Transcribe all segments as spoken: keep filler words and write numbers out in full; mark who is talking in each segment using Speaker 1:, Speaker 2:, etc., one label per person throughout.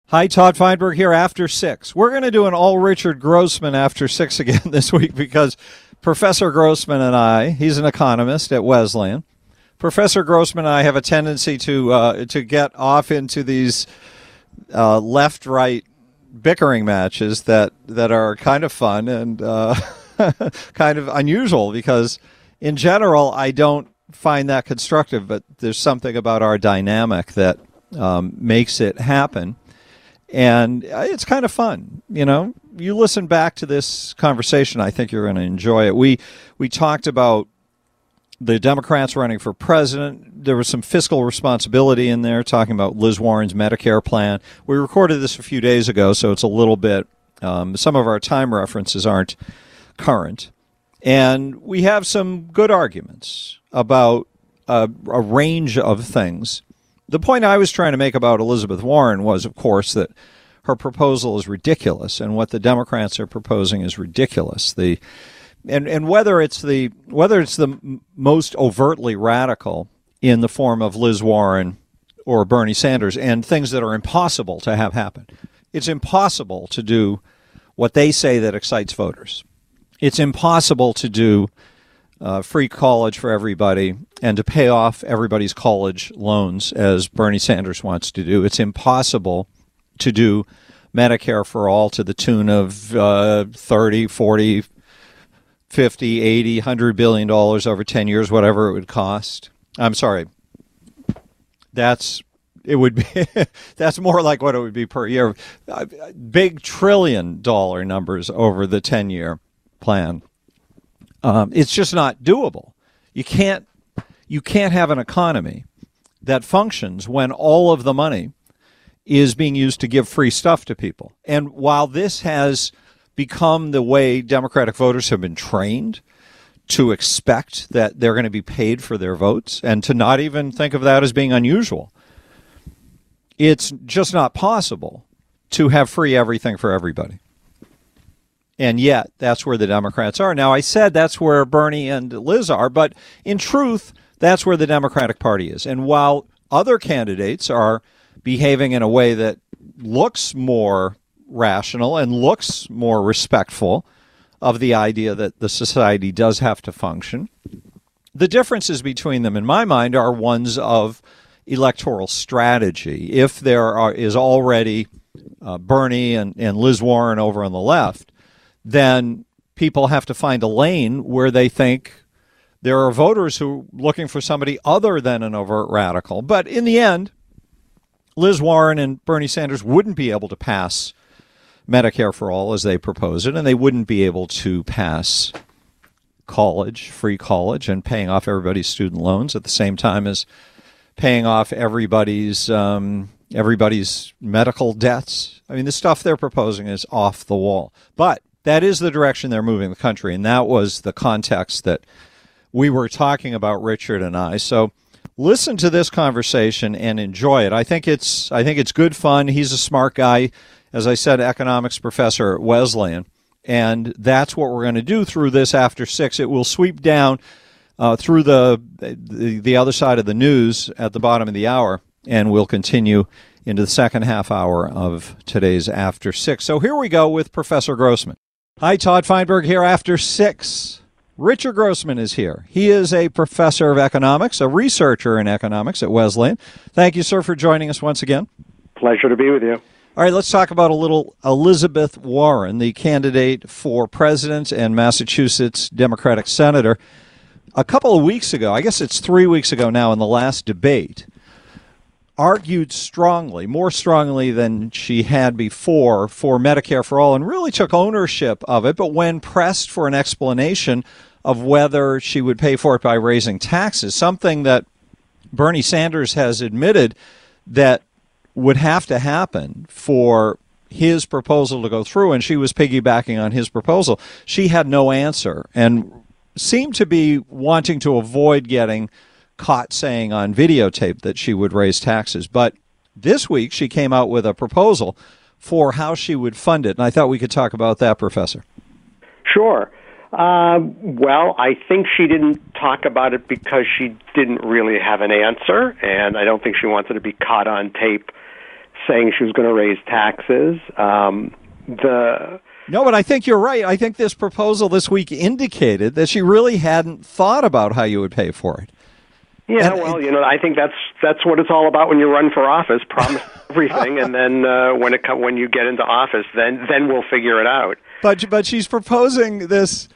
Speaker 1: Hi, Todd Feinberg here after six. We're going to do an all Richard Grossman after six again this week because Professor Grossman and I, he's an economist at Wesleyan. Professor Grossman and I have a tendency to uh, to get off into these uh, left-right bickering matches that, that are kind of fun and uh, kind of unusual because, in general, I don't find that constructive, but there's something about our dynamic that um, makes it happen. And it's kind of fun, you know. You listen back to this conversation, I think you're going to enjoy it. We we talked about the Democrats running for president. There was some fiscal responsibility in there, talking about Liz Warren's Medicare plan. We recorded this a few days ago, so it's a little bit, um, some of our time references aren't current. And we have some good arguments about a, a range of things. The point I was trying to make about Elizabeth Warren was, of course, that her proposal is ridiculous, and what the Democrats are proposing is ridiculous. The and and whether it's the whether it's the m- most overtly radical in the form of Liz Warren or Bernie Sanders, and things that are impossible to have happen. It's impossible to do what they say that excites voters. It's impossible to do Uh, free college for everybody and to pay off everybody's college loans as Bernie Sanders wants to do. It's impossible to do Medicare for all to the tune of uh, thirty, forty, fifty, eighty, one hundred billion dollars over ten years, whatever it would cost. I'm sorry. That's it would be that's more like what it would be per year. Uh, big trillion dollar numbers over the ten-year plan. Um, it's just not doable. You can't you can't have an economy that functions when all of the money is being used to give free stuff to people. And while this has become the way Democratic voters have been trained to expect that they're going to be paid for their votes and to not even think of that as being unusual, it's just not possible to have free everything for everybody. And yet, that's where the Democrats are. Now, I said that's where Bernie and Liz are, but in truth, that's where the Democratic Party is. And while other candidates are behaving in a way that looks more rational and looks more respectful of the idea that the society does have to function, the differences between them, in my mind, are ones of electoral strategy. If there are, is already uh, Bernie and, and Liz Warren over on the left, then people have to find a lane where they think there are voters who are looking for somebody other than an overt radical. But in the end, Liz Warren and Bernie Sanders wouldn't be able to pass Medicare for all as they propose it, and they wouldn't be able to pass college, free college, and paying off everybody's student loans at the same time as paying off everybody's um, everybody's medical debts. I mean, the stuff they're proposing is off the wall. But that is the direction they're moving the country, and that was the context that we were talking about, Richard and I. So listen to this conversation and enjoy it. I think it's I think it's good fun. He's a smart guy, as I said, economics professor at Wesleyan, and that's what we're going to do through this After Six. It will sweep down uh, through the, the the other side of the news at the bottom of the hour, and we'll continue into the second half hour of today's After Six. So here we go with Professor Grossman. Hi, Todd Feinberg here after six. Richard Grossman is here. He is a professor of economics, a researcher in economics at Wesleyan. Thank you, sir, for joining us once again.
Speaker 2: Pleasure to be with you.
Speaker 1: All right, let's talk about a little Elizabeth Warren, the candidate for president and Massachusetts Democratic senator. A couple of weeks ago, I guess it's three weeks ago now, in the last debate, argued strongly, more strongly than she had before, for Medicare for all, and really took ownership of it. But when pressed for an explanation of whether she would pay for it by raising taxes, something that Bernie Sanders has admitted that would have to happen for his proposal to go through, and she was piggybacking on his proposal, she had no answer and seemed to be wanting to avoid getting caught saying on videotape that she would raise taxes. But this week she came out with a proposal for how she would fund it, and I thought we could talk about that, Professor.
Speaker 2: Sure. Uh, well, I think she didn't talk about it because she didn't really have an answer, and I don't think she wanted to be caught on tape saying she was going to raise taxes. Um, the
Speaker 1: No, but I think you're right. I think this proposal this week indicated that she really hadn't thought about how you would pay for it.
Speaker 2: Yeah,
Speaker 1: And-
Speaker 2: well, you know, I think that's that's what it's all about when you run for office. Promise everything, and then uh, when it co- when you get into office, then then we'll figure it out.
Speaker 1: But but she's proposing this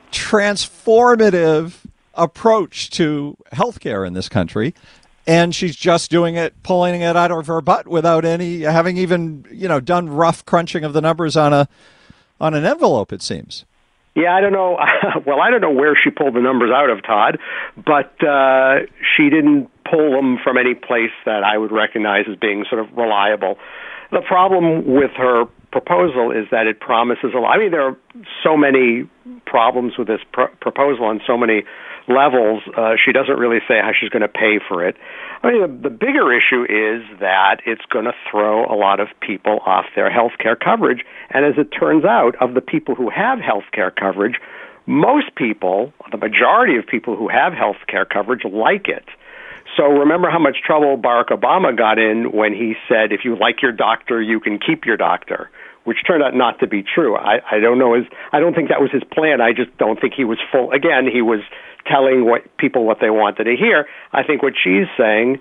Speaker 1: transformative approach to healthcare in this country, and she's just doing it, pulling it out of her butt without any having even you know done rough crunching of the numbers on a on an envelope. It seems.
Speaker 2: Yeah, I don't know. Well, I don't know where she pulled the numbers out of, Todd, but uh, she didn't pull them from any place that I would recognize as being sort of reliable. The problem with her proposal is that it promises a lot. I mean, there are so many problems with this pr- proposal on so many levels. Uh, she doesn't really say how she's going to pay for it. I mean, the, the bigger issue is that it's going to throw a lot of people off their health care coverage. And as it turns out, of the people who have health care coverage, most people, the majority of people who have health care coverage, like it. So remember how much trouble Barack Obama got in when he said, if you like your doctor, you can keep your doctor, which turned out not to be true. I, I don't know his, I don't think that was his plan. I just don't think he was full. Again, he was telling what people what they wanted to hear. I think what she's saying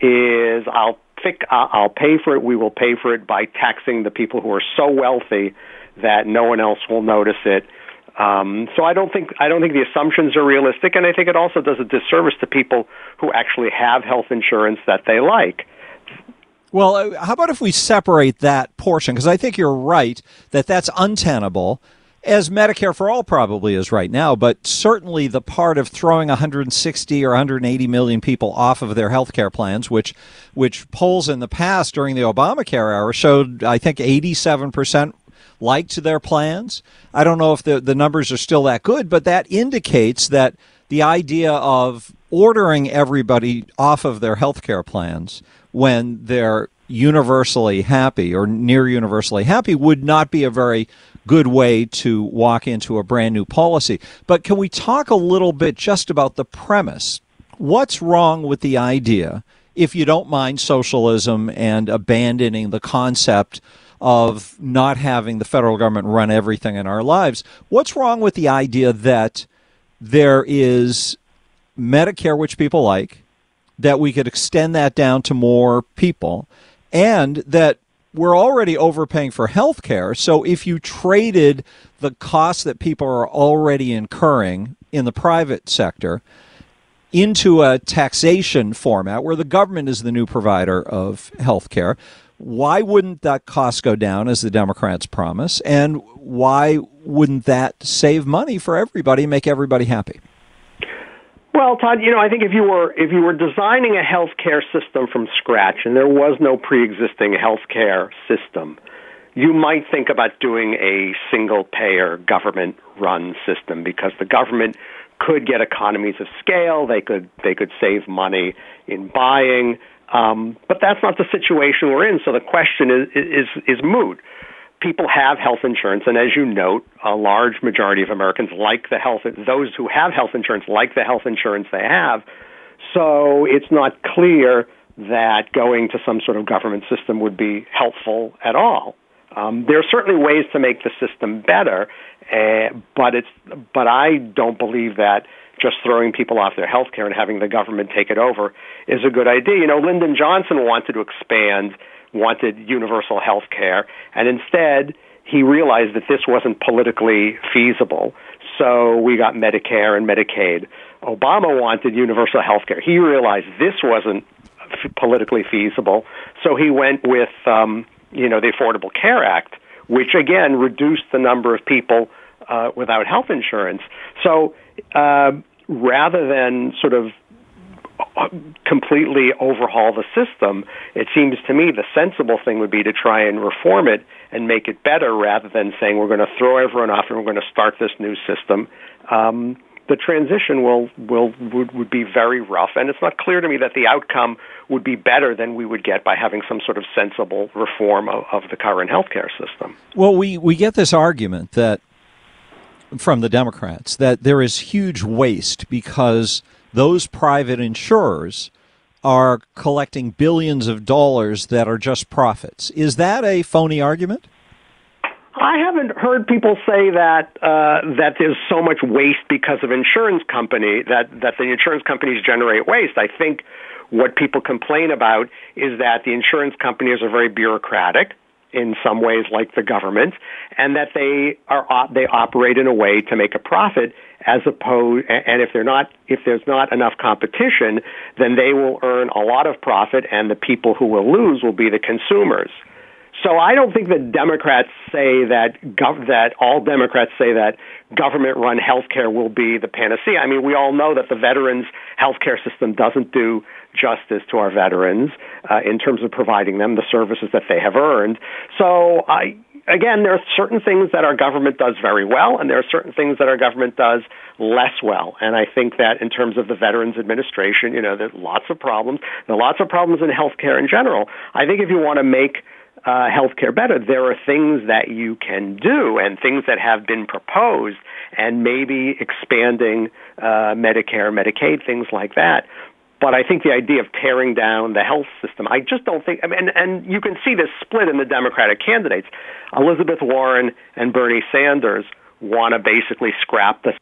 Speaker 2: is, I'll pick, I'll pay for it. We will pay for it by taxing the people who are so wealthy that no one else will notice it. Um, so I don't think I don't think the assumptions are realistic, and I think it also does a disservice to people who actually have health insurance that they like.
Speaker 1: Well, uh, how about if we separate that portion? Because I think you're right that that's untenable, as Medicare for All probably is right now, but certainly the part of throwing one hundred sixty or one hundred eighty million people off of their health care plans, which which polls in the past during the Obamacare era showed, I think, eighty-seven percent liked their plans. I don't know if the, the numbers are still that good, but that indicates that the idea of ordering everybody off of their health care plans when they're universally happy or near universally happy would not be a very good way to walk into a brand new policy. But can we talk a little bit just about the premise? What's wrong with the idea, if you don't mind socialism and abandoning the concept of not having the federal government run everything in our lives, what's wrong with the idea that there is Medicare, which people like, that we could extend that down to more people, and that we're already overpaying for health care? So if you traded the costs that people are already incurring in the private sector into a taxation format where the government is the new provider of health care, why wouldn't that cost go down, as the Democrats promise? And why wouldn't that save money for everybody and make everybody happy?
Speaker 2: Well, Todd, you know, I think if you were if you were designing a healthcare system from scratch and there was no pre-existing healthcare system, you might think about doing a single-payer government-run system, because the government could get economies of scale. They could they could save money in buying. Um, but that's not the situation we're in, so the question is, is is moot. People have health insurance, and as you note, a large majority of Americans like the health, those who have health insurance like the health insurance they have, so it's not clear that going to some sort of government system would be helpful at all. Um, there are certainly ways to make the system better, uh, but it's but I don't believe that just throwing people off their health care and having the government take it over is a good idea. You know, Lyndon Johnson wanted to expand, wanted universal health care, and instead he realized that this wasn't politically feasible, so we got Medicare and Medicaid. Obama wanted universal health care. He realized this wasn't f- politically feasible, so he went with, um, you know, the Affordable Care Act, which, again, reduced the number of people uh, without health insurance. So uh, rather than sort of completely overhaul the system, it seems to me the sensible thing would be to try and reform it and make it better, rather than saying we're going to throw everyone off and we're going to start this new system. Um, the transition will, will would, would be very rough, and it's not clear to me that the outcome would be better than we would get by having some sort of sensible reform of, of the current healthcare system.
Speaker 1: Well, we, we get this argument that from the Democrats that there is huge waste because those private insurers are collecting billions of dollars that are just profits. Is that a phony argument?
Speaker 2: I haven't heard people say that uh, that there's so much waste because of insurance company, that, that the insurance companies generate waste. I think what people complain about is that the insurance companies are very bureaucratic in some ways, like the government, and that they are they operate in a way to make a profit, as opposed, and if they're not, if there's not enough competition, then they will earn a lot of profit, and the people who will lose will be the consumers. So I don't think that Democrats say that gov- that all Democrats say that government-run healthcare will be the panacea. I mean, we all know that the veterans' healthcare system doesn't do justice to our veterans uh, in terms of providing them the services that they have earned. So, I, again, there are certain things that our government does very well, and there are certain things that our government does less well. And I think that in terms of the Veterans Administration, you know, there's lots of problems. There are lots of problems in healthcare in general. I think if you want to make Uh, healthcare better, there are things that you can do and things that have been proposed, and maybe expanding uh, Medicare, Medicaid, things like that. But I think the idea of tearing down the health system, I just don't think, I mean, and, and you can see this split in the Democratic candidates. Elizabeth Warren and Bernie Sanders want to basically scrap the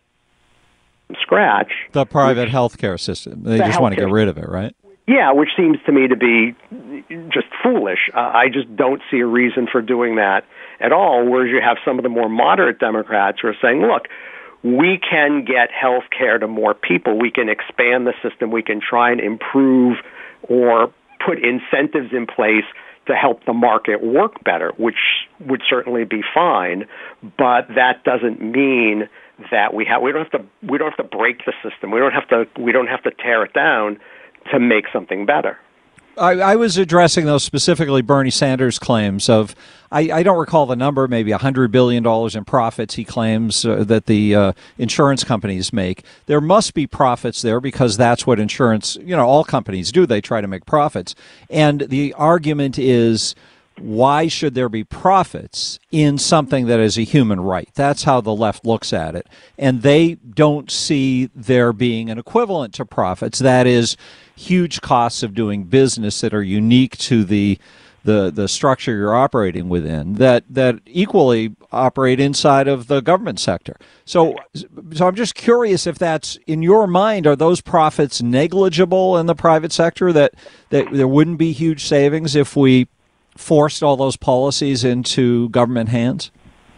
Speaker 2: from scratch.
Speaker 1: The private health care system. They
Speaker 2: the
Speaker 1: just want to get rid of it, right?
Speaker 2: Yeah, which seems to me to be just foolish. Uh, I just don't see a reason for doing that at all, whereas you have some of the more moderate Democrats who are saying, look, we can get health care to more people. We can expand the system. We can try and improve or put incentives in place to help the market work better, which would certainly be fine. But that doesn't mean that we have we don't have to we don't have to break the system. We don't have to we don't have to tear it down to make something better.
Speaker 1: I, I was addressing those specifically Bernie Sanders' claims of, I, I don't recall the number, maybe one hundred billion dollars in profits he claims uh, that the uh, insurance companies make. There must be profits there because that's what insurance, you know, all companies do. They try to make profits. And the argument is, why should there be profits in something that is a human right? That's how the left looks at it. And they don't see there being an equivalent to profits. That is, huge costs of doing business that are unique to the the the structure you're operating within that that equally operate inside of the government sector. So so I'm just curious if that's, in your mind, are those profits negligible in the private sector, that that there wouldn't be huge savings if we forced all those policies into government hands?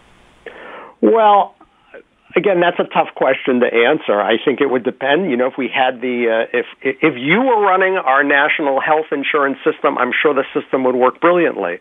Speaker 2: Well, again, that's a tough question to answer. I think it would depend. You know, if we had the, uh, if if you were running our national health insurance system, I'm sure the system would work brilliantly.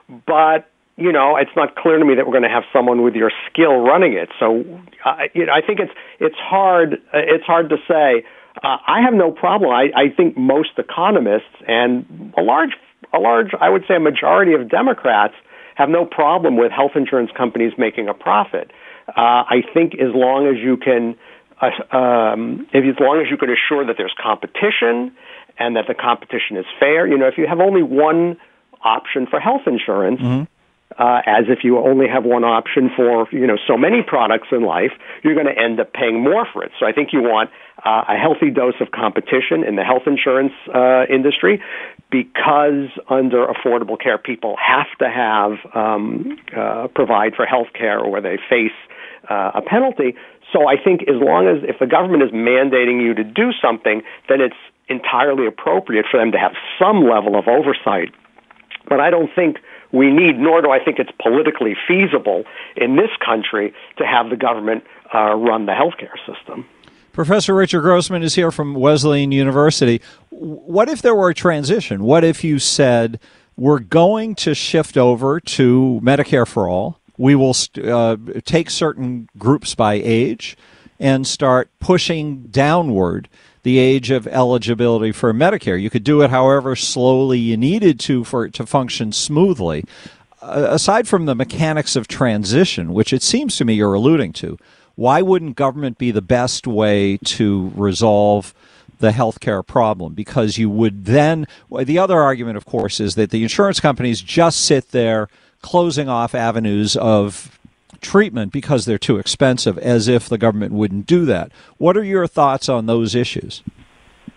Speaker 2: But, you know, it's not clear to me that we're going to have someone with your skill running it. So, uh, you know, I think it's it's hard. Uh, it's hard to say. Uh, I have no problem. I, I think most economists and a large, a large, I would say, a majority of Democrats have no problem with health insurance companies making a profit. Uh, I think as long as you can, uh, um, if, as long as you can assure that there's competition and that the competition is fair. You know, if you have only one option for health insurance, mm-hmm. uh, as if you only have one option for, you know, so many products in life, you're going to end up paying more for it. So I think you want uh, a healthy dose of competition in the health insurance uh, industry, because under Affordable Care, people have to have um, uh, provide for health care or they face uh, a penalty. So I think as long as, if the government is mandating you to do something, then it's entirely appropriate for them to have some level of oversight. But I don't think we need, nor do I think it's politically feasible in this country to have the government uh, run the healthcare system.
Speaker 1: Professor Richard Grossman is here from Wesleyan University. What if there were a transition? What if you said, we're going to shift over to Medicare for all? We will uh, take certain groups by age and start pushing downward the age of eligibility for Medicare. You could do it however slowly you needed to for it to function smoothly. Uh, aside from the mechanics of transition, which it seems to me you're alluding to, why wouldn't government be the best way to resolve the healthcare problem? Because you would then, well, the other argument, of course, is that the insurance companies just sit there closing off avenues of treatment because they're too expensive, as if the government wouldn't do that. What are your thoughts on those issues?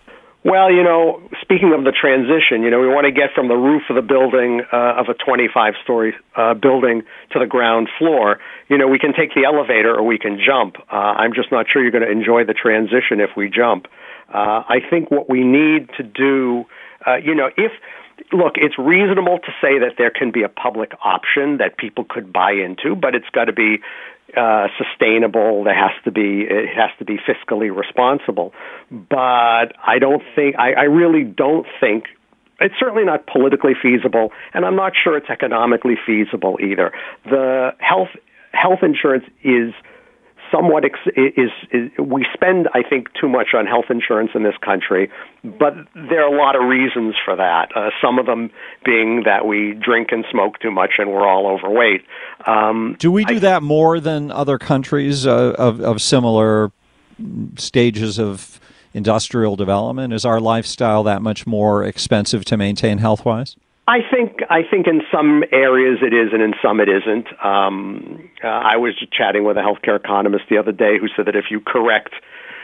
Speaker 2: Well, you know, speaking of the transition, you know, we want to get from the roof of the building uh, of a twenty-five story uh, building to the ground floor. You know, we can take the elevator or we can jump. Uh, I'm just not sure you're going to enjoy the transition if we jump. Uh, I think what we need to do, uh, you know, if Look, it's reasonable to say that there can be a public option that people could buy into, but it's got to be uh, sustainable. There has to be it has to be fiscally responsible. But I don't think I, I really don't think it's certainly not politically feasible, and I'm not sure it's economically feasible either. The health health insurance is. Somewhat ex- is, is we spend, I think, too much on health insurance in this country, but there are a lot of reasons for that. Uh, some of them being that we drink and smoke too much and we're all overweight. Um,
Speaker 1: do we do
Speaker 2: I,
Speaker 1: that more than other countries uh, of of similar stages of industrial development? Is our lifestyle that much more expensive to maintain health-wise?
Speaker 2: I think I think in some areas it is, and in some it isn't. Um, uh, I was chatting with a healthcare economist the other day who said that if you correct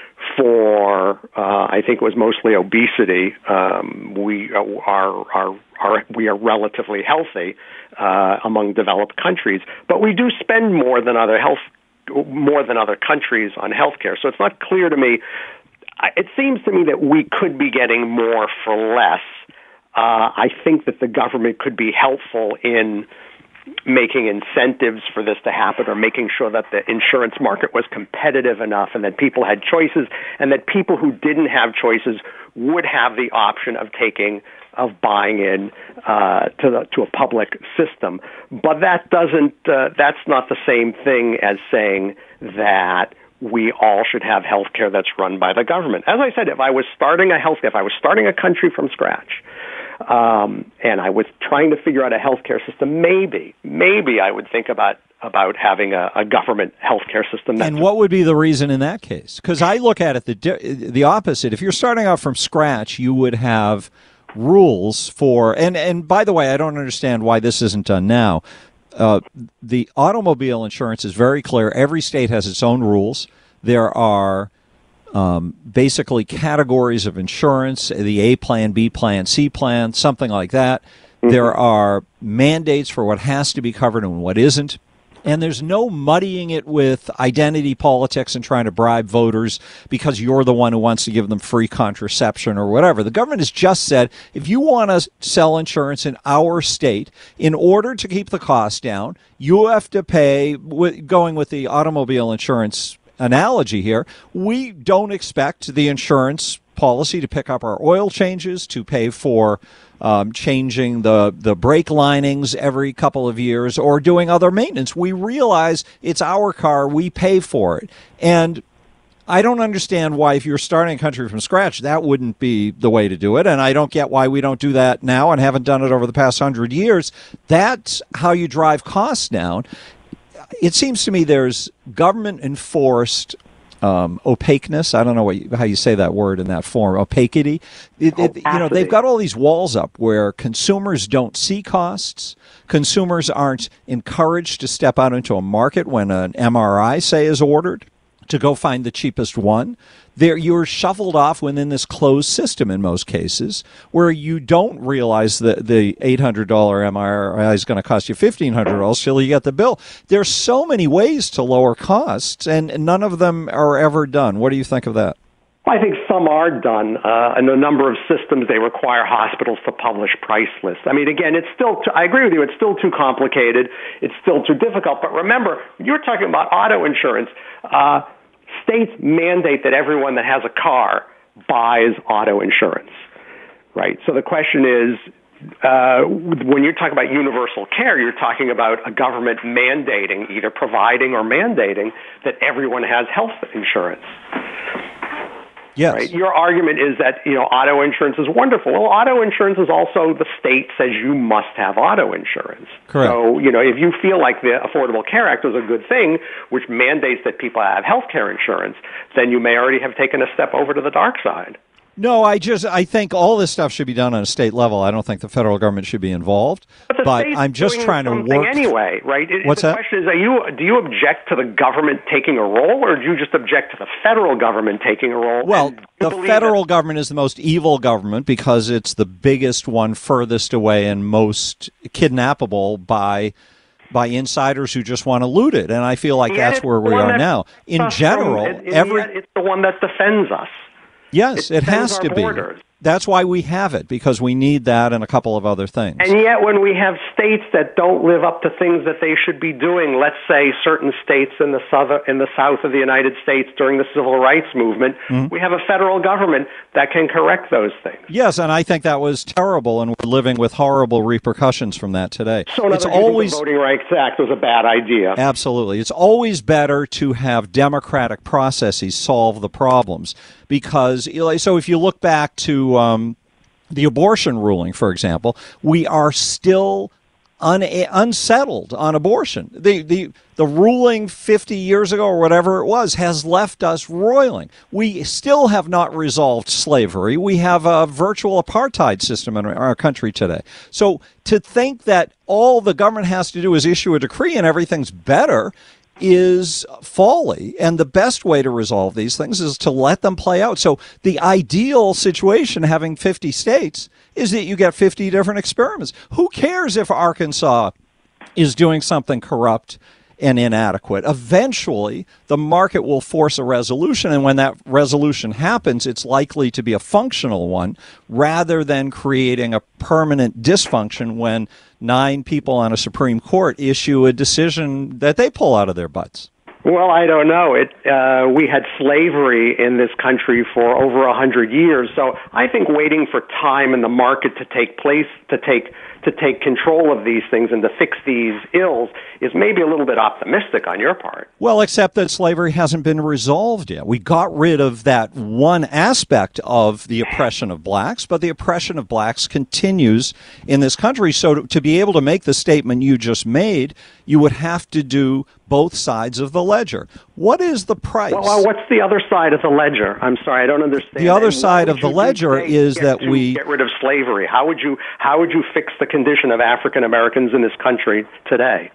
Speaker 2: for, uh, I think it was mostly obesity, um, we are are are we are relatively healthy uh, among developed countries, but we do spend more than other health more than other countries on healthcare. So it's not clear to me. It seems to me that we could be getting more for less. Uh, I think that the government could be helpful in making incentives for this to happen, or making sure that the insurance market was competitive enough and that people had choices, and that people who didn't have choices would have the option of taking, of buying in uh, to the, to a public system. But that doesn't, uh, that's not the same thing as saying that we all should have health care that's run by the government. As I said, if I was starting a health, if I was starting a country from scratch, Um, and I was trying to figure out a healthcare system, maybe, maybe I would think about about having a, a government healthcare system.
Speaker 1: And what would be the reason in that case? Because I look at it the the opposite. If you're starting out from scratch, you would have rules for, and, and by the way, I don't understand why this isn't done now. Uh, the automobile insurance is very clear. Every state has its own rules. There are Um, basically categories of insurance, the A plan, B plan, C plan, something like that. Mm-hmm. There are mandates for what has to be covered and what isn't. And there's no muddying it with identity politics and trying to bribe voters because you're the one who wants to give them free contraception or whatever. The government has just said, if you want to sell insurance in our state, in order to keep the cost down, you have to pay, going with the automobile insurance analogy here, we don't expect the insurance policy to pick up our oil changes, to pay for um, changing the, the brake linings every couple of years, or doing other maintenance. We realize it's our car, we pay for it. And I don't understand why, if you're starting a country from scratch, that wouldn't be the way to do it. And I don't get why we don't do that now and haven't done it over the past hundred years. That's how you drive costs down. It seems to me there's government-enforced um, opaqueness. I don't know what you, how you say that word in that form. Opacity. It, it, you know, they've got all these walls up where consumers don't see costs. Consumers aren't encouraged to step out into a market when an M R I, say, is ordered to go find the cheapest one. There, you're shuffled off within this closed system in most cases, where you don't realize that the eight hundred dollars M R I is going to cost you fifteen hundred dollars till you get the bill. There's so many ways to lower costs, and none of them are ever done. What do you think of that?
Speaker 2: I think some are done. Uh, in a number of systems, they require hospitals to publish price lists. I mean, again, it's still, too, I agree with you, it's still too complicated. It's still too difficult. But remember, you're talking about auto insurance. Uh, States mandate that everyone that has a car buys auto insurance, right? So the question is, uh, when you're talking about universal care, you're talking about a government mandating, either providing or mandating, that everyone has health insurance.
Speaker 1: Yes.
Speaker 2: Right? Your argument is that, you know, auto insurance is wonderful. Well, auto insurance is also, the state says you must have auto insurance.
Speaker 1: Correct.
Speaker 2: So, you know, if you feel like the Affordable Care Act is a good thing, which mandates that people have health care insurance, then you may already have taken a step over to the dark side.
Speaker 1: No, I just I think all this stuff should be done on a state level. I don't think the federal government should be involved.
Speaker 2: But, the
Speaker 1: but
Speaker 2: state's
Speaker 1: I'm just
Speaker 2: doing
Speaker 1: trying to
Speaker 2: something
Speaker 1: work
Speaker 2: anyway, right? It,
Speaker 1: What's
Speaker 2: the
Speaker 1: that?
Speaker 2: question is, are you do you object to the government taking a role, or do you just object to the federal government taking a role?
Speaker 1: Well, the federal
Speaker 2: that-
Speaker 1: government is the most evil government because it's the biggest one, furthest away, and most kidnappable by by insiders who just want to loot it. And I feel like
Speaker 2: And yet
Speaker 1: that's
Speaker 2: it's
Speaker 1: where
Speaker 2: the
Speaker 1: we
Speaker 2: one
Speaker 1: are
Speaker 2: that
Speaker 1: now. In
Speaker 2: keeps us
Speaker 1: general,
Speaker 2: from- and
Speaker 1: every
Speaker 2: yet it's the one that defends us.
Speaker 1: yes,
Speaker 2: it
Speaker 1: it
Speaker 2: defends
Speaker 1: has
Speaker 2: our
Speaker 1: to be.
Speaker 2: borders.
Speaker 1: That's why we have it, because we need that and a couple of other things.
Speaker 2: And yet, when we have states that don't live up to things that they should be doing, let's say certain states in the south in the south of the United States during the civil rights movement, mm-hmm. we have a federal government that can correct those things.
Speaker 1: Yes, and I think that was terrible, and we're living with horrible repercussions from that today.
Speaker 2: So, in
Speaker 1: it's
Speaker 2: other words,
Speaker 1: always
Speaker 2: the Voting Rights Act was a bad idea.
Speaker 1: Absolutely, it's always better to have democratic processes solve the problems, because so if you look back to um, the abortion ruling, for example, we are still un- unsettled on abortion. The, the, the ruling fifty years ago or whatever it was has left us roiling. We still have not resolved slavery. We have a virtual apartheid system in our country today. So to think that all the government has to do is issue a decree and everything's better is folly, and the best way to resolve these things is to let them play out. So the ideal situation, having fifty states, is that you get fifty different experiments. Who cares if Arkansas is doing something corrupt and inadequate? Eventually, the market will force a resolution, and when that resolution happens, it's likely to be a functional one rather than creating a permanent dysfunction when nine people on a Supreme Court issue a decision that they pull out of their butts.
Speaker 2: Well, I don't know. It uh, we had slavery in this country for over a hundred years, so I think waiting for time in the market to take place to take to take control of these things and to fix these ills is maybe a little bit optimistic on your part.
Speaker 1: Well, except that slavery hasn't been resolved yet. We got rid of that one aspect of the oppression of blacks, but the oppression of blacks continues in this country. So to, to be able to make the statement you just made, you would have to do both sides of the ledger. What is the price?
Speaker 2: Well, what's the other side of the ledger? I'm sorry, I don't understand.
Speaker 1: The other
Speaker 2: and
Speaker 1: side of the ledger is that
Speaker 2: to
Speaker 1: we
Speaker 2: get rid of slavery. How would you how would you fix the condition of African Americans in this country today?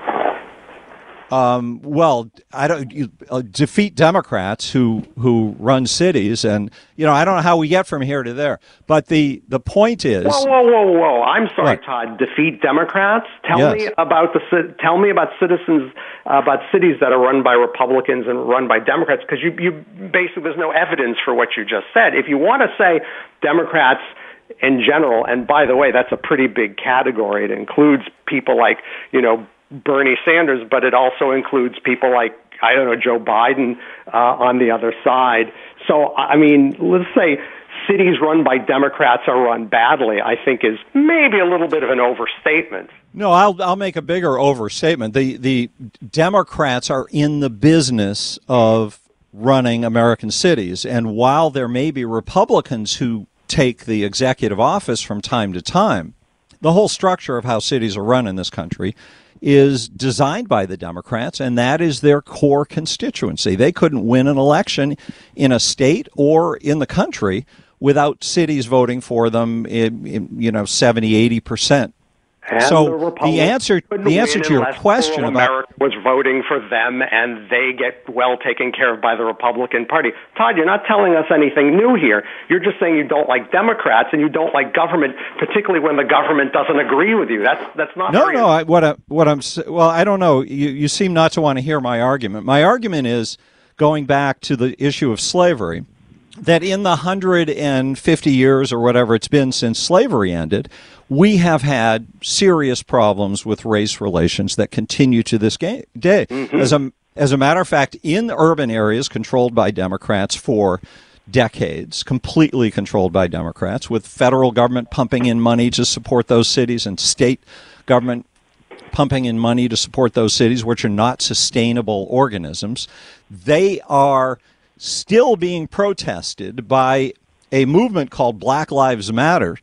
Speaker 1: Um, well, I don't you, uh, defeat Democrats who who run cities, and you know I don't know how we get from here to there. But the, the point is,
Speaker 2: whoa, whoa, whoa, whoa! I'm sorry,
Speaker 1: what?
Speaker 2: Todd. Defeat Democrats? Tell
Speaker 1: yes.
Speaker 2: me about the tell me about citizens uh, about cities that are run by Republicans and run by Democrats. Because you you basically there's no evidence for what you just said. If you want to say Democrats in general, and by the way, that's a pretty big category. It includes people like you know. Bernie Sanders, but it also includes people like, I don't know, Joe Biden uh, on the other side. So, I mean, let's say cities run by Democrats are run badly, I think is maybe a little bit of an overstatement.
Speaker 1: No, I'll I'll make a bigger overstatement. The the Democrats are in the business of running American cities, and while there may be Republicans who take the executive office from time to time, the whole structure of how cities are run in this country is designed by the Democrats, and that is their core constituency. They couldn't win an election in a state or in the country without cities voting for them in, in you know, seventy, eighty percent.
Speaker 2: And
Speaker 1: so
Speaker 2: the,
Speaker 1: the answer the answer to your question about
Speaker 2: America was voting for them, and they get well taken care of by the Republican Party. Todd, you're not telling us anything new here. You're just saying you don't like Democrats and you don't like government, particularly when the government doesn't agree with you. That's that's not
Speaker 1: no,
Speaker 2: very
Speaker 1: no. I, what I, what I'm well, I don't know. You you seem not to want to hear my argument. My argument is going back to the issue of slavery. That in the one hundred fifty years or whatever it's been since slavery ended, we have had serious problems with race relations that continue to this day. Mm-hmm. As a as a matter of fact, in urban areas controlled by Democrats for decades, completely controlled by Democrats, with federal government pumping in money to support those cities and state government pumping in money to support those cities, which are not sustainable organisms, they are still being protested by a movement called Black Lives Matter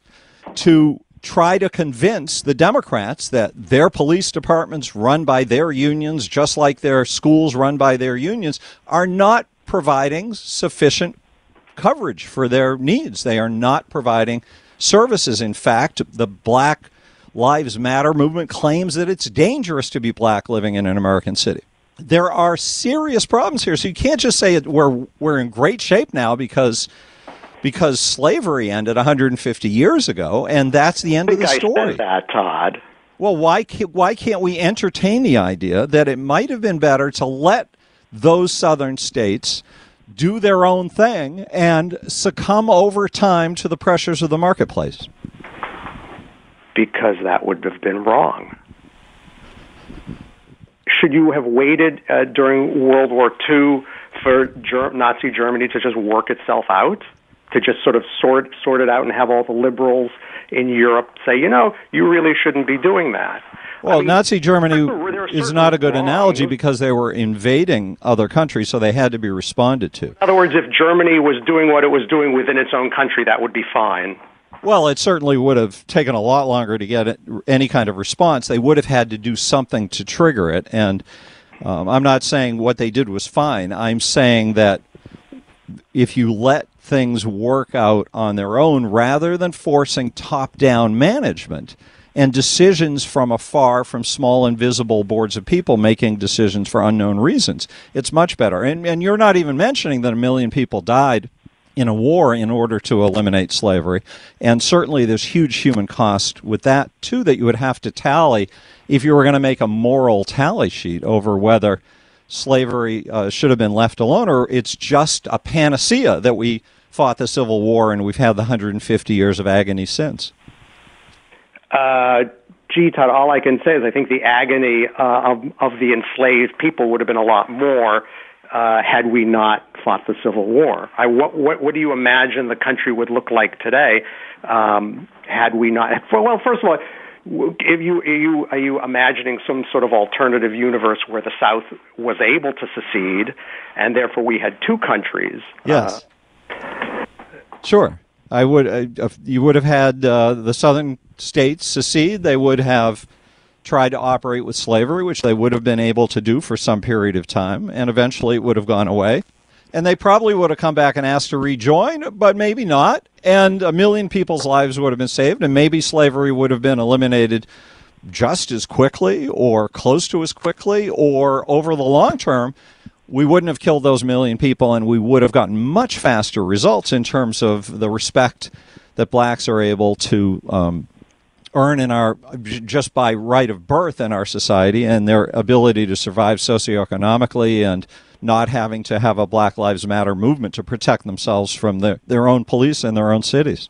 Speaker 1: to try to convince the Democrats that their police departments run by their unions, just like their schools run by their unions, are not providing sufficient coverage for their needs. They are not providing services. In fact, the Black Lives Matter movement claims that it's dangerous to be black living in an American city. There are serious problems here. So you can't just say we're we're in great shape now because because slavery ended one hundred fifty years ago, and that's the end
Speaker 2: I
Speaker 1: of the
Speaker 2: think
Speaker 1: story.
Speaker 2: I said that, Todd.
Speaker 1: Well, why can't, why can't we entertain the idea that it might have been better to let those southern states do their own thing and succumb over time to the pressures of the marketplace?
Speaker 2: Because that would have been wrong. Should you have waited uh, during World War Two for Ger- Nazi Germany to just work itself out, to just sort of sort sort it out and have all the liberals in Europe say, you know, you really shouldn't be doing that?
Speaker 1: Well, I mean, Nazi Germany is not a good
Speaker 2: wrongs.
Speaker 1: analogy because they were invading other countries, so they had to be responded to.
Speaker 2: In other words, if Germany was doing what it was doing within its own country, that would be fine.
Speaker 1: Well, it certainly would have taken a lot longer to get any kind of response. They would have had to do something to trigger it. And um, I'm not saying what they did was fine. I'm saying that if you let things work out on their own rather than forcing top-down management and decisions from afar from small invisible boards of people making decisions for unknown reasons, it's much better. And, and you're not even mentioning that a million people died in a war in order to eliminate slavery. And certainly there's huge human cost with that, too, that you would have to tally if you were going to make a moral tally sheet over whether slavery uh, should have been left alone or it's just a panacea that we fought the Civil War and we've had the one hundred fifty years of agony since.
Speaker 2: Uh, gee, Todd, all I can say is I think the agony uh, of, of the enslaved people would have been a lot more uh, had we not fought the Civil War. I, what, what, what do you imagine the country would look like today um, had we not? Well, first of all, if you, are, you, are you imagining some sort of alternative universe where the South was able to secede and therefore we had two countries?
Speaker 1: Yes. Uh, sure. I would. Uh, you would have had uh, the southern states secede. They would have tried to operate with slavery, which they would have been able to do for some period of time, and eventually it would have gone away. And they probably would have come back and asked to rejoin, but maybe not. And a million people's lives would have been saved, and maybe slavery would have been eliminated just as quickly or close to as quickly, or over the long term, we wouldn't have killed those million people, and we would have gotten much faster results in terms of the respect that blacks are able to um, earn in our just by right of birth in our society, and their ability to survive socioeconomically, and not having to have a Black Lives Matter movement to protect themselves from the, their own police in their own cities.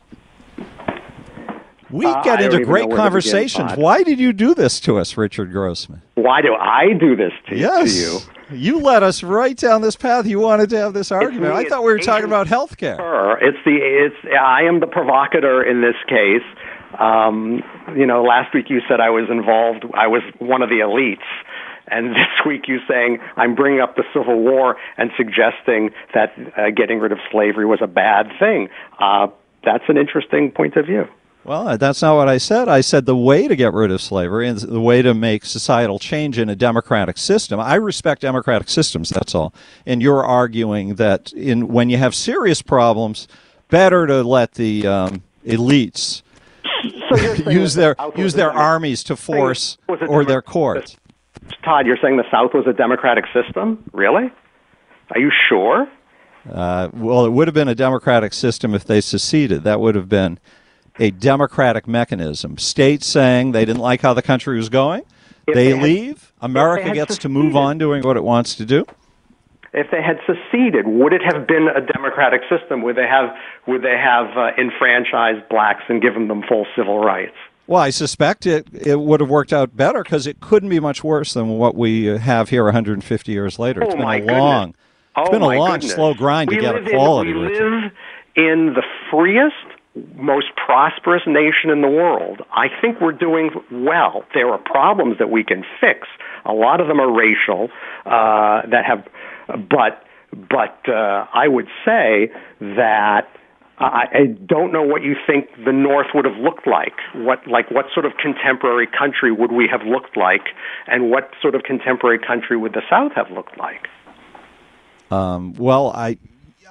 Speaker 1: We
Speaker 2: uh,
Speaker 1: get into great conversations.
Speaker 2: Begin,
Speaker 1: Why did you do this to us, Richard Grossman?
Speaker 2: Why do I do this to,
Speaker 1: yes.
Speaker 2: to you?
Speaker 1: You led us right down this path. You wanted to have this argument. I thought we were talking about health care.
Speaker 2: It's the it's I am the provocateur in this case. Um, you know, last week you said I was involved. I was one of the elites. And this week you're saying I'm bringing up the Civil War and suggesting that uh, getting rid of slavery was a bad thing. Uh, that's an interesting point of view.
Speaker 1: Well, that's not what I said. I said the way to get rid of slavery and the way to make societal change in a democratic system. I respect democratic systems, that's all. And you're arguing that in when you have serious problems, better to let the um, elites
Speaker 2: so
Speaker 1: use their use their armies to force or their courts.
Speaker 2: Todd, you're saying the South was a democratic system? Really? Are you sure?
Speaker 1: Uh, well, it would have been a democratic system if they seceded. That would have been a democratic mechanism. States saying they didn't like how the country was going. If they, they had, leave. America gets seceded. to move on doing what it wants to do.
Speaker 2: If they had seceded, would it have been a democratic system? Would they have would they have uh, enfranchised blacks and given them full civil rights?
Speaker 1: Well, I suspect it, it would have worked out better because it couldn't be much worse than what we have here one hundred fifty years later. It's
Speaker 2: oh
Speaker 1: been
Speaker 2: my
Speaker 1: a long,
Speaker 2: oh
Speaker 1: it's been a long,
Speaker 2: goodness.
Speaker 1: slow grind
Speaker 2: we
Speaker 1: to get
Speaker 2: live
Speaker 1: equality.
Speaker 2: In, we
Speaker 1: Richard.
Speaker 2: live in the freest, most prosperous nation in the world. I think we're doing well. There are problems that we can fix. A lot of them are racial, uh, that have, but but uh, I would say that. I, I don't know what you think the North would have looked like. What, like, what sort of contemporary country would we have looked like, and what sort of contemporary country would the South have looked like?
Speaker 1: Um, well, I,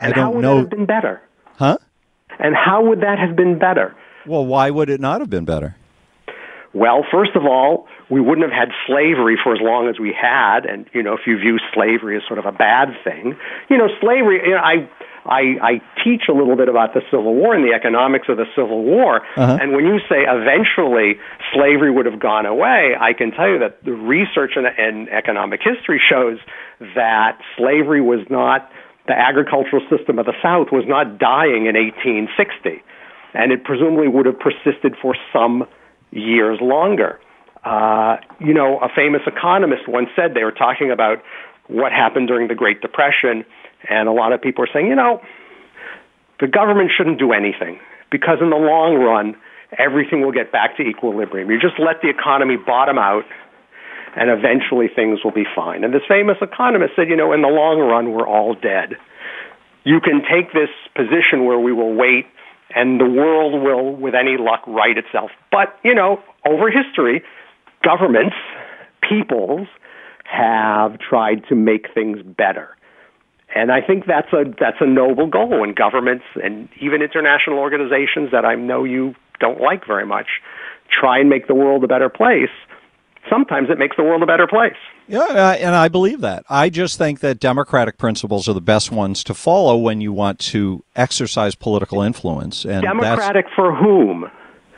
Speaker 2: And
Speaker 1: I don't
Speaker 2: how would
Speaker 1: know.
Speaker 2: that have been better?
Speaker 1: Huh?
Speaker 2: And how would that have been better?
Speaker 1: Well, why would it not have been better?
Speaker 2: Well, first of all, we wouldn't have had slavery for as long as we had. And, you know, if you view slavery as sort of a bad thing, you know, slavery, you know, I, I, I teach a little bit about the Civil War and the economics of the Civil War.
Speaker 1: Uh-huh.
Speaker 2: And when you say eventually slavery would have gone away, I can tell you that the research in, in economic history shows that slavery was not, the agricultural system of the South was not dying in eighteen sixty. And it presumably would have persisted for some years longer. Uh, you know, a famous economist once said, they were talking about what happened during the Great Depression, and a lot of people were saying, you know, the government shouldn't do anything, because in the long run, everything will get back to equilibrium. You just let the economy bottom out, and eventually things will be fine. And this famous economist said, you know, in the long run, we're all dead. You can take this position where we will wait and the world will, with any luck, right itself. But, you know, over history, governments, peoples, have tried to make things better. And I think that's a that's a noble goal when governments and even international organizations that I know you don't like very much try and make the world a better place. Sometimes it makes the world a better place.
Speaker 1: Yeah, uh, and I believe that. I just think that democratic principles are the best ones to follow when you want to exercise political influence. And
Speaker 2: democratic for whom?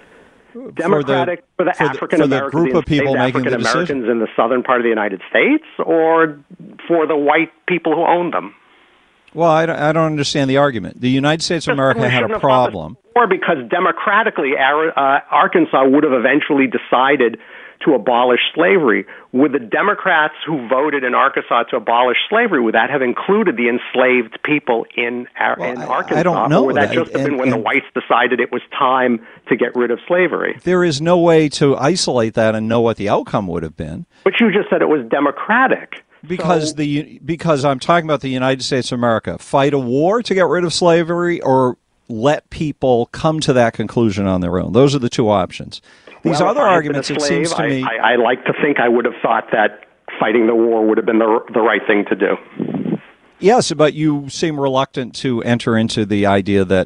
Speaker 2: Democratic for the, for the African Americans,
Speaker 1: group of people making
Speaker 2: African
Speaker 1: the decision.
Speaker 2: Americans in the southern part of the United States, or for the white people who own them?
Speaker 1: Well, I don't, I don't understand the argument. The United States of America had a problem.
Speaker 2: Or because democratically, uh, Arkansas would have eventually decided to abolish slavery. Would the Democrats who voted in Arkansas to abolish slavery, would that have included the enslaved people in, Ar-
Speaker 1: well,
Speaker 2: in
Speaker 1: I,
Speaker 2: Arkansas?
Speaker 1: I don't know.
Speaker 2: Or would that
Speaker 1: that.
Speaker 2: just have
Speaker 1: and,
Speaker 2: been when
Speaker 1: and,
Speaker 2: the whites decided it was time to get rid of slavery?
Speaker 1: There is no way to isolate that and know what the outcome would have been.
Speaker 2: But you just said it was democratic.
Speaker 1: Because
Speaker 2: so,
Speaker 1: the because I'm talking about the United States of America. Fight a war to get rid of slavery, or let people come to that conclusion on their own. Those are the two options. These
Speaker 2: well,
Speaker 1: other arguments,
Speaker 2: slave,
Speaker 1: it seems to
Speaker 2: I,
Speaker 1: me...
Speaker 2: I, I like to think I would have thought that fighting the war would have been the, the right thing to do.
Speaker 1: Yes, but you seem reluctant to enter into the idea that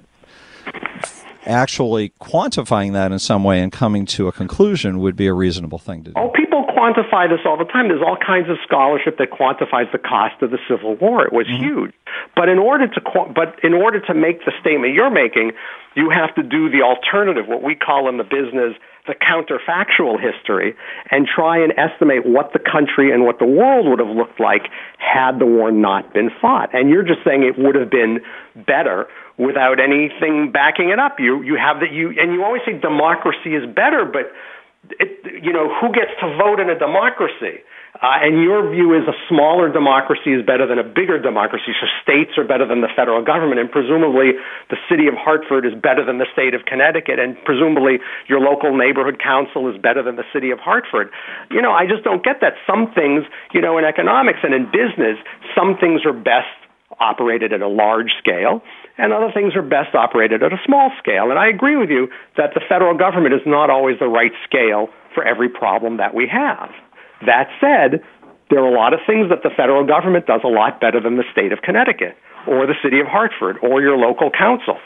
Speaker 1: actually quantifying that in some way and coming to a conclusion would be a reasonable thing to do.
Speaker 2: Oh, people quantify this all the time. There's all kinds of scholarship that quantifies the cost of the Civil War. It was mm-hmm. huge. But in order to but in order to make the statement you're making, you have to do the alternative, what we call in the business the counterfactual history, and try and estimate what the country and what the world would have looked like had the war not been fought. And you're just saying it would have been better without anything backing it up. You you have that you and you always say democracy is better, but it, you know, who gets to vote in a democracy? Uh, and your view is a smaller democracy is better than a bigger democracy, so states are better than the federal government, and presumably the city of Hartford is better than the state of Connecticut, and presumably your local neighborhood council is better than the city of Hartford. You know, I just don't get that. Some things, you know, in economics and in business, some things are best operated at a large scale, and other things are best operated at a small scale. And I agree with you that the federal government is not always the right scale for every problem that we have. That said, there are a lot of things that the federal government does a lot better than the state of Connecticut or the city of Hartford or your local council.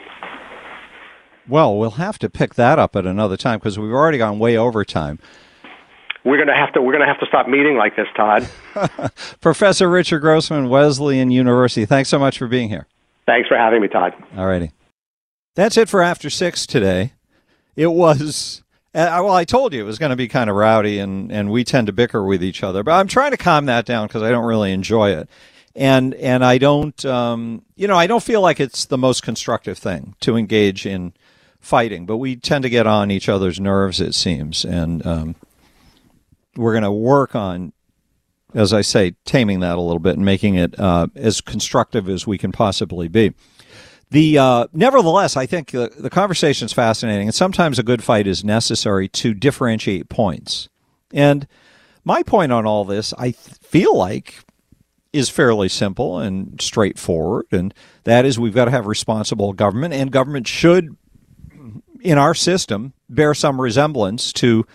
Speaker 1: Well, we'll have to pick that up at another time because we've already gone way over time.
Speaker 2: We're going to have to we're going to have to stop meeting like this, Todd.
Speaker 1: Professor Richard Grossman, Wesleyan University. Thanks so much for being here.
Speaker 2: Thanks for having me, Todd.
Speaker 1: All righty. That's it for After Six today. It was... Uh, well, I told you it was going to be kind of rowdy, and, and we tend to bicker with each other. But I'm trying to calm that down because I don't really enjoy it. And and I don't, um, you know, I don't feel like it's the most constructive thing to engage in fighting. But we tend to get on each other's nerves, it seems. And um, we're going to work on, as I say, taming that a little bit and making it uh, as constructive as we can possibly be. The uh, nevertheless, I think the, the conversation is fascinating, and sometimes a good fight is necessary to differentiate points. And my point on all this, I th- feel like, is fairly simple and straightforward, and that is we've got to have responsible government, and government should, in our system, bear some resemblance to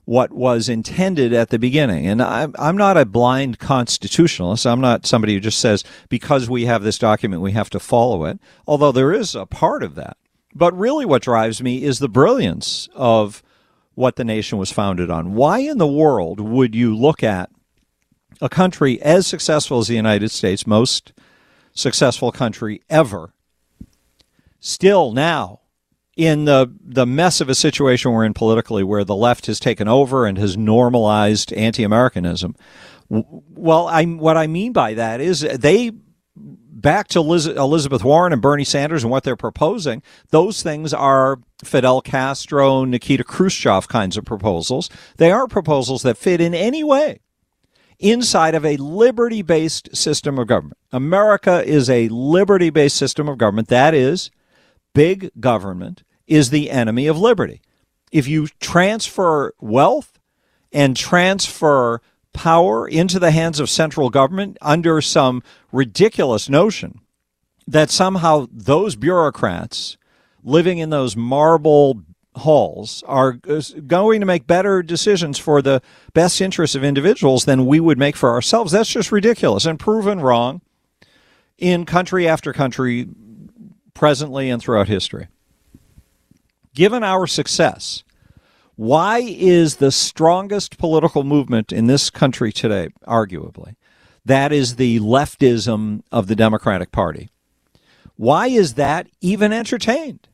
Speaker 1: what was intended at the beginning. And I'm, I'm not a blind constitutionalist. I'm not somebody who just says, because we have this document, we have to follow it, although there is a part of that. But really what drives me is the brilliance of what the nation was founded on. Why in the world would you look at a country as successful as the United States, most successful country ever, still now in the the mess of a situation we're in politically, where the left has taken over and has normalized anti-Americanism? Well, I what I mean by that is they, back to Liz, Elizabeth Warren and Bernie Sanders and what they're proposing, those things are Fidel Castro, Nikita Khrushchev kinds of proposals. They are proposals that fit in any way inside of a liberty-based system of government. America is a liberty-based system of government. That is, big government is the enemy of liberty. If you transfer wealth and transfer power into the hands of central government under some ridiculous notion that somehow those bureaucrats living in those marble halls are going to make better decisions for the best interests of individuals than we would make for ourselves, that's just ridiculous and proven wrong in country after country, presently and throughout history. Given our success, why is the strongest political movement in this country today, arguably, that is the leftism of the Democratic Party? Why is that even entertained?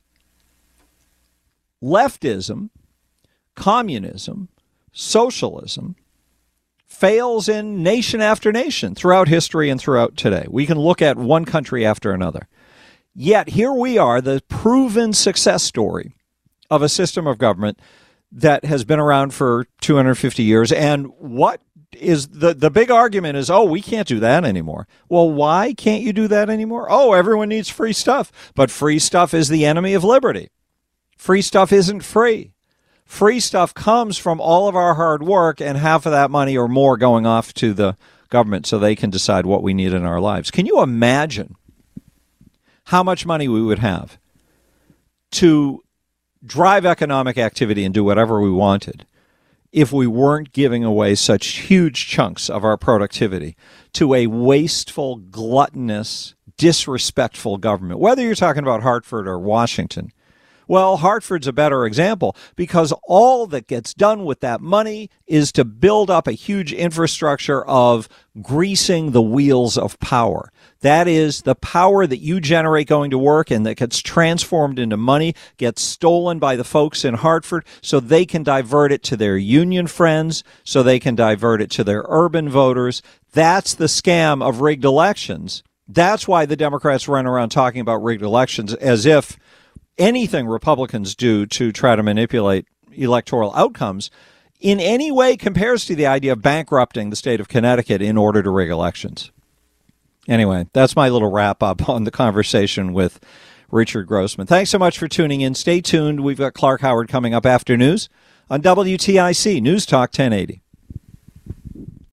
Speaker 1: Leftism, communism, socialism fails in nation after nation throughout history and throughout today. We can look at one country after another. Yet here we are, the proven success story of a system of government that has been around for two hundred fifty years. And what is the, the big argument is, oh, we can't do that anymore. Well, why can't you do that anymore? Oh, everyone needs free stuff. But free stuff is the enemy of liberty. Free stuff isn't free. Free stuff comes from all of our hard work and half of that money or more going off to the government so they can decide what we need in our lives. Can you imagine how much money we would have to drive economic activity and do whatever we wanted if we weren't giving away such huge chunks of our productivity to a wasteful, gluttonous, disrespectful government, whether you're talking about Hartford or Washington? Well, Hartford's a better example because all that gets done with that money is to build up a huge infrastructure of greasing the wheels of power. That is, the power that you generate going to work and that gets transformed into money gets stolen by the folks in Hartford so they can divert it to their union friends, so they can divert it to their urban voters. That's the scam of rigged elections. That's why the Democrats run around talking about rigged elections as if anything Republicans do to try to manipulate electoral outcomes in any way compares to the idea of bankrupting the state of Connecticut in order to rig elections. Anyway, that's my little wrap up on the conversation with Richard Grossman. Thanks so much for tuning in. Stay tuned. We've got Clark Howard coming up after news on W T I C News Talk ten eighty.